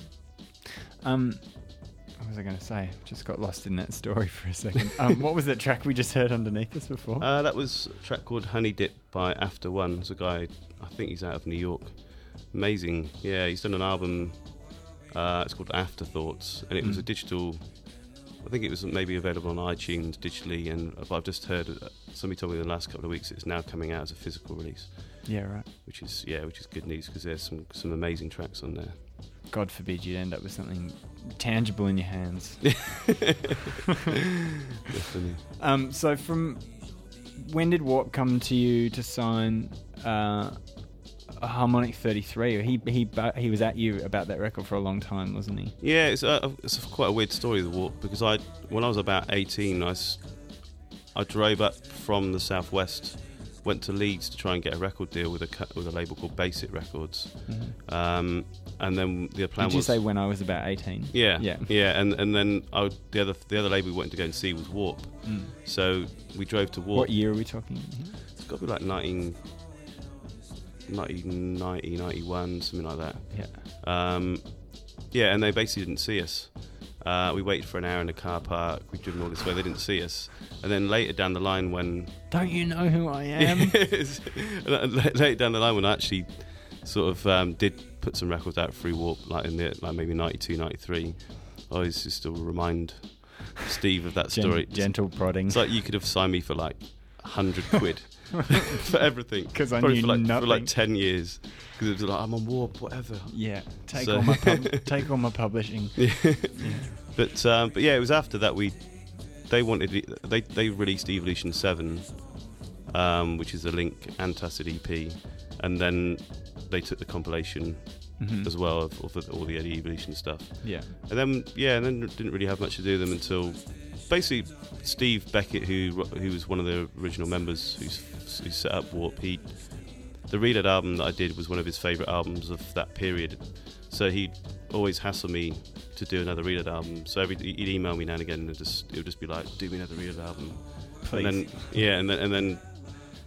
What was I going to say? Just got lost in that story for a second. What was that track we just heard underneath us before? That was a track called Honey Dip by After One. It's a guy, I think he's out of New York. Amazing. Yeah, he's done an album. It's called Afterthoughts, and it was a digital. I think it was maybe available on iTunes digitally, but I've just heard somebody told me in the last couple of weeks it's now coming out as a physical release. Yeah, right. Which is good news because there's some amazing tracks on there. God forbid you'd end up with something tangible in your hands. Definitely. So from when did Warp come to you to sign a Harmonic 33? He was at you about that record for a long time, wasn't he? Yeah, it's quite a weird story, the Warp, because when I was about 18, I drove up from the southwest, went to Leeds to try and get a record deal with a label called Basic Records. Mm-hmm. And then the plan was... Did you say when I was about 18? Yeah. And then the other label we wanted to go and see was Warp. Mm. So we drove to Warp. What year are we talking? It's got to be like 90, 91, something like that. Yeah. And they basically didn't see us. We waited for an hour in the car park. We'd driven all this way. They didn't see us. And then later down the line when... Don't you know who I am? Later down the line when I actually sort of did put some records out through Warp, like maybe 92, 93, I always just still remind Steve of that story. Gentle prodding. It's like you could have signed me for like 100 quid for everything. Because I knew nothing. For like 10 years. Because it was like, I'm on Warp, whatever. Yeah, take all my publishing. Yeah. But yeah, it was after that they released Evolution 7, which is a Link Antacid EP, and then they took the compilation as well of all the Eddie Evolution stuff. Yeah. And then didn't really have much to do with them until basically Steve Beckett, who was one of the original members who set up Warp. The Reload album that I did was one of his favourite albums of that period, so he'd always hassle me to do another Reload album. So he'd email me now and again, and it would just be like, do me another Reload album. Please. And then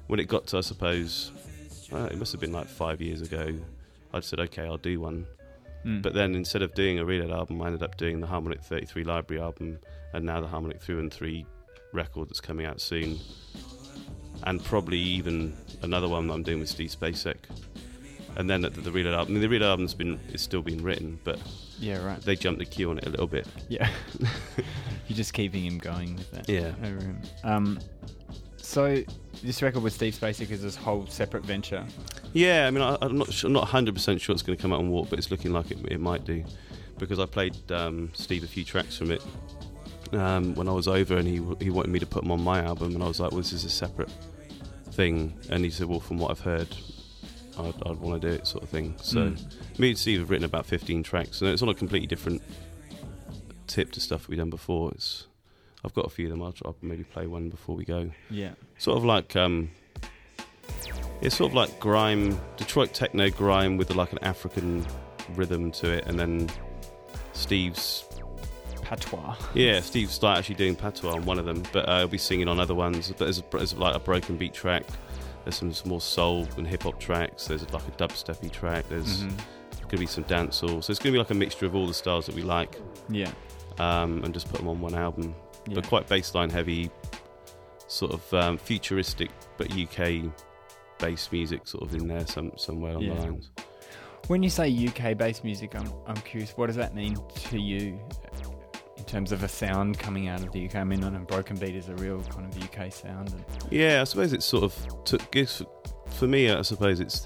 when it got to, I suppose, it must have been like 5 years ago, I said, okay, I'll do one. But then instead of doing a Reload album, I ended up doing the Harmonic 33 Library album, and now the Harmonic 313 record that's coming out soon, and probably even another one that I'm doing with Steve Spacek. And then the Reload album, I mean, the Reload album's is still being written, but yeah, right. They jumped the queue on it a little bit. Yeah, you're just keeping him going with that. Yeah. Over him. So this record with Steve Spacek is this whole separate venture. Yeah, I mean, I'm not 100% sure it's going to come out on Warp, but it's looking like it might do, because I played Steve a few tracks from it when I was over, and he wanted me to put them on my album, and I was like, well, this is a separate thing, and he said, well, from what I've heard, I'd want to do it, sort of thing. So me and Steve have written about 15 tracks, and it's on a completely different tip to stuff we've done before. I've got a few of them. I'll maybe play one before we go. Yeah. Sort of like it's sort of like grime, Detroit techno grime with like an African rhythm to it, and then Steve's patois. Yeah, Steve's like actually doing patois on one of them, but I'll be singing on other ones. But there's like a broken beat track. There's some more soul and hip hop tracks. There's like a dubsteppy track. There's going to be some dancehall. So it's going to be like a mixture of all the styles that we like. Yeah. And just put them on one album. Yeah. But quite bassline heavy, sort of futuristic but UK bass music sort of in there somewhere on the lines. When you say UK bass music, I'm curious, what does that mean to you in terms of a sound coming out of the UK? I mean, I know Broken Beat is a real kind of UK sound. Yeah, I suppose it's sort of for me, I suppose it's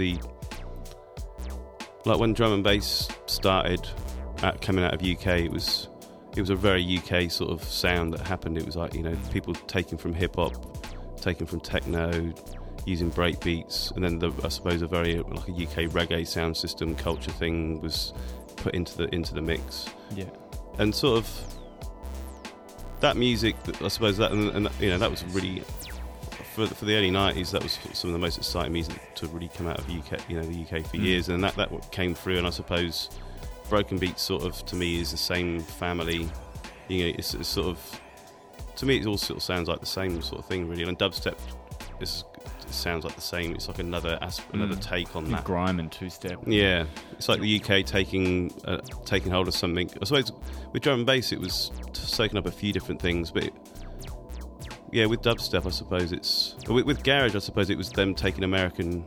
like when drum and bass started coming out of UK, it was a very UK sort of sound that happened. It was like, you know, people taking from hip hop, taking from techno, using break beats, and then I suppose a very like a UK reggae sound system culture thing was put into the mix. Yeah. And sort of that music, I suppose that, and you know, that was really for the early 90s. That was some of the most exciting music to really come out of UK, you know, the UK for years, and that came through. And I suppose Broken Beat sort of to me is the same family. You know, it's sort of, to me it all sort of sounds like the same sort of thing really. And dubstep it sounds like the same. It's like another take on that. Grime and two-step. Yeah, it's like the UK taking hold of something. I suppose with drum and bass it was soaking up a few different things, but yeah, with dubstep I suppose it's with garage I suppose it was them taking American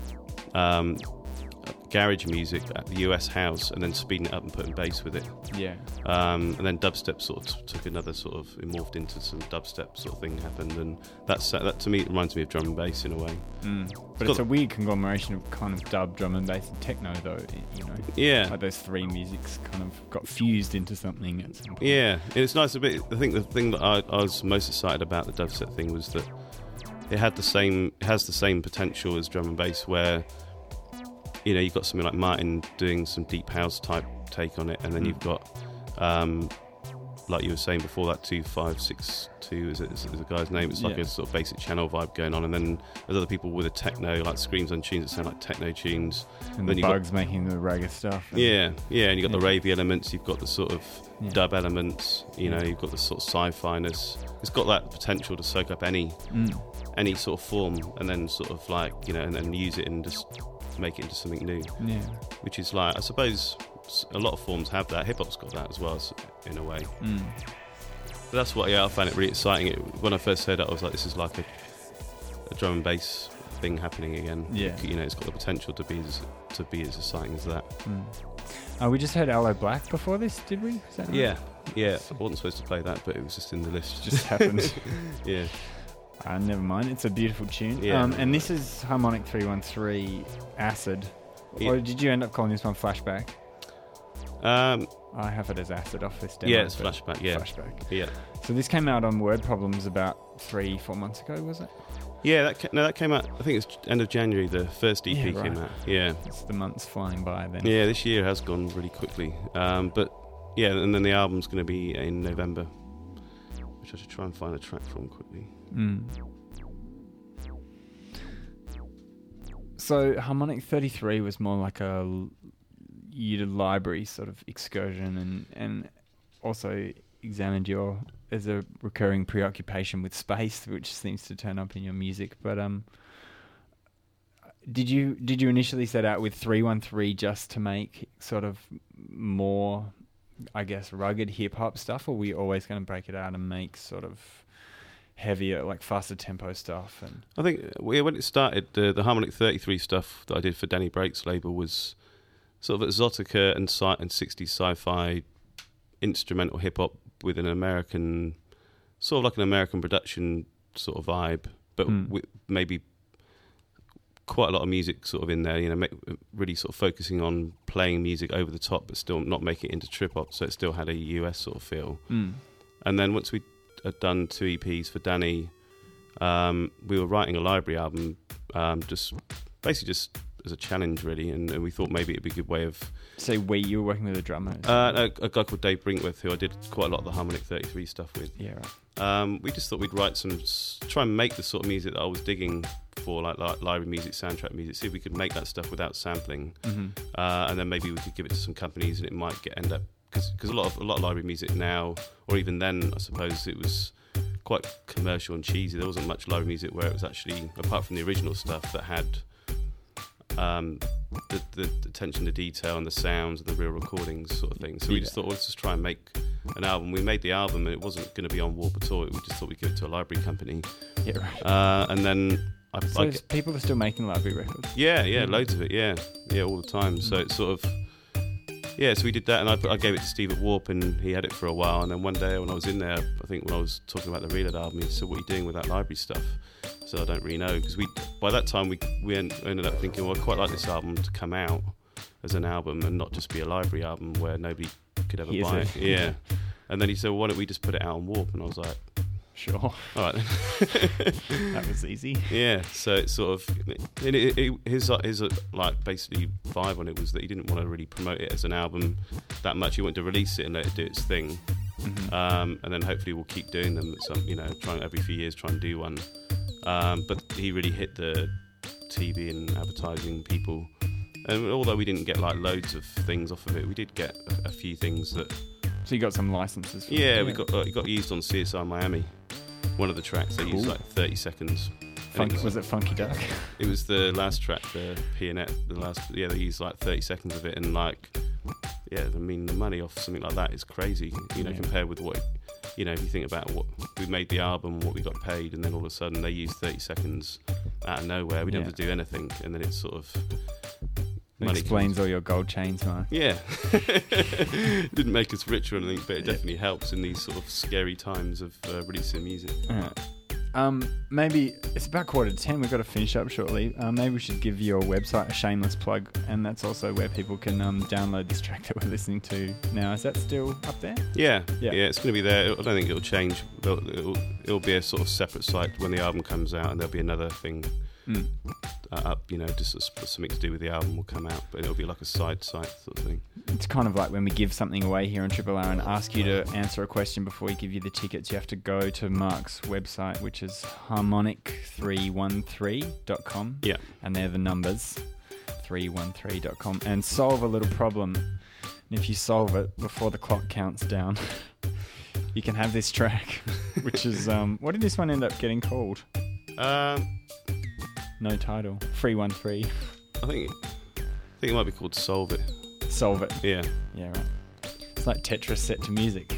garage music at the US house and then speeding it up and putting bass with it. Yeah. And then dubstep sort of took another sort of, it morphed into some dubstep sort of thing happened, and that to me it reminds me of drum and bass in a way. But it's a weird conglomeration of kind of dub, drum and bass and techno though, you know. Yeah. Like those three musics kind of got fused into something at some point. Yeah, and it's nice a bit. I think the thing that I was most excited about the dubstep thing was that it has the same potential as drum and bass, where you know, you've got something like Martin doing some deep house type take on it, and then you've got, like you were saying before, that 2562 is the guy's name. It's like a sort of basic channel vibe going on, and then there's other people with a techno, like screams on tunes that sound like techno tunes. And then the Bugs making the ragga stuff. And and you've got the ravey elements, you've got the sort of dub elements, you know, you've got the sort of sci-fi-ness. It's got that potential to soak up any sort of form, and then sort of like, you know, and use it and just make it into something new. Yeah. Which is like, I suppose a lot of forms have that. Hip hop's got that as well, in a way. But that's what, I found it really exciting. When I first heard it, I was like, this is like a drum and bass thing happening again. Yeah. You know, it's got the potential to be as exciting as that. We just heard Aloe Black before this, did we? Is that right? Yeah. I wasn't supposed to play that, but it was just in the list. Just happened. Yeah. Never mind. It's a beautiful tune. Yeah, and this is Harmonic 313 Acid. Or did you end up calling this one Flashback? I have it as Acid off this demo. Yeah, it's Flashback. Yeah. Flashback. Yeah. So this came out on Word Problems about 3-4 months ago, was it? Yeah, that came out, I think it's end of January, the first EP came out. Yeah. It's the months flying by then. Yeah, this year has gone really quickly. But yeah, and then the album's going to be in November, which I should try and find a track from quickly. So Harmonic 33 was more like a library sort of excursion, and also examined there's a recurring preoccupation with space, which seems to turn up in your music. But Did you initially set out with 313 just to make sort of more, I guess, rugged hip hop stuff, or were you always going to break it out and make sort of heavier, like faster tempo stuff? And I think when it started, the Harmonic 33 stuff that I did for Danny Brake's label was sort of exotica and 60s sci-fi instrumental hip hop with an American, sort of like an American production sort of vibe, but with maybe quite a lot of music sort of in there, you know, really sort of focusing on playing music over the top, but still not making it into trip hop, so it still had a US sort of feel. And then once we had done 2 EPs for Danny, we were writing a library album, just as a challenge, really, and we thought maybe it'd be a good way of... So you were working with a drummer? A guy called Dave Brinkworth, who I did quite a lot of the Harmonic 33 stuff with. Yeah, right. We just thought we'd write try and make the sort of music that I was digging for, like library music, soundtrack music, see if we could make that stuff without sampling. And then maybe we could give it to some companies and it might end up... Because a lot of library music now, or even then, I suppose, it was quite commercial and cheesy. There wasn't much library music where it was actually, apart from the original stuff, that had... the attention to detail and the sounds and the real recordings sort of thing. So we just thought, let's just try and make an album. We made the album and it wasn't going to be on Warp at all. We just thought we'd give it to a library company. Yeah, right. And then... people are still making library records? Yeah, loads of it, yeah, all the time. So it's sort of... Yeah, so we did that, and I gave it to Steve at Warp, and he had it for a while. And then one day when I was in there, I think when I was talking about the Reload album, he said, "What are you doing with that library stuff?" So I don't really know, because by that time we ended up thinking, well, I quite like this album to come out as an album and not just be a library album where nobody could ever buy it. Yeah. And then he said, well, why don't we just put it out on Warp? And I was like, sure. All right then. That was easy. Yeah, so it's sort of his like basically vibe on it was that he didn't want to really promote it as an album that much. He wanted to release it and let it do its thing, and then hopefully we'll keep doing them. Trying every few years, try and do one. But he really hit the TV and advertising people, and although we didn't get like loads of things off of it, we did get a few things that. So you got some licenses? Yeah, we got used on CSI Miami. One of the tracks they used like 30 seconds. Was it Funky Duck? It was the last track, the Pianette. They used like 30 seconds of it, and the money off something like that is crazy. Compared with what, if you think about what we made the album, what we got paid, and then all of a sudden they used 30 seconds out of nowhere. We didn't have to do anything, and then it's sort of. It explains all your gold chains, Mark. Yeah. It didn't make us rich or anything, but it definitely helps in these sort of scary times of releasing music. Maybe it's about 9:45. We've got to finish up shortly. Maybe we should give your website a shameless plug, and that's also where people can download this track that we're listening to now. Is that still up there? Yeah, it's going to be there. I don't think it'll change. It'll be a sort of separate site when the album comes out, and there'll be another thing up, just something to do with the album will come out, but it'll be like a side site sort of thing. It's kind of like when we give something away here on Triple R and ask you to answer a question before we give you the tickets. You have to go to Mark's website, which is harmonic313.com. Yeah. And they're the numbers, 313.com, and solve a little problem. And if you solve it before the clock counts down, you can have this track, which is, what did this one end up getting called? No title. 313. I think it might be called Solve It. Solve It. Yeah. Yeah, right. It's like Tetris set to music.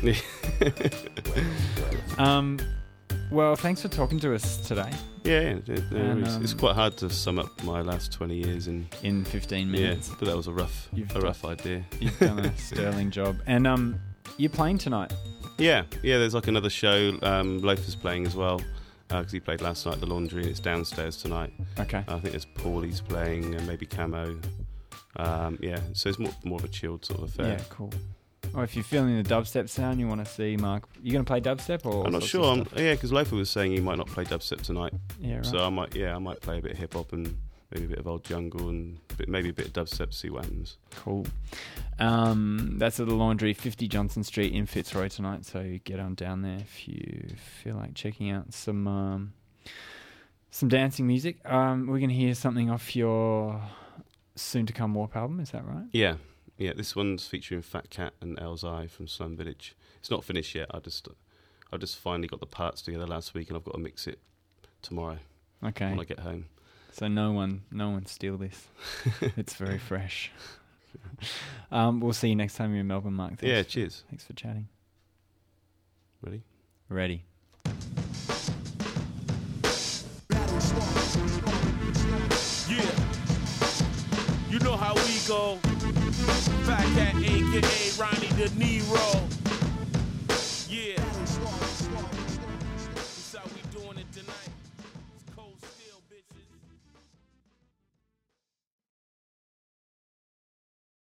Well, thanks for talking to us today. Yeah. It's quite hard to sum up my last 20 years in 15 minutes. Yeah, but that was a rough idea. You've done a sterling job. And you're playing tonight? Yeah. There's like another show. Loafer's playing as well. Because he played last night at the Laundry, and it's downstairs tonight. Okay. I think there's Paulie's playing, and maybe Camo. So it's more of a chilled sort of affair. Yeah, cool. Or if you're feeling the dubstep sound, you want to see Mark. You going to play dubstep or? I'm not sure. Because Loafer was saying he might not play dubstep tonight. Yeah, right. So I might play a bit of hip hop and maybe a bit of old jungle and maybe a bit of dubstep. See what happens. Cool. That's at the Laundry, 50 Johnson Street in Fitzroy tonight. So get on down there if you feel like checking out some dancing music. We're going to hear something off your soon-to-come Warp album. Is that right? Yeah. This one's featuring Fat Cat and Elzai from Slum Village. It's not finished yet. I just finally got the parts together last week, and I've got to mix it tomorrow. Okay. When I get home. So no one steal this. It's very fresh. We'll see you next time you're in Melbourne, Mark. Thanks cheers. Thanks for chatting. Ready? Yeah. You know how we go.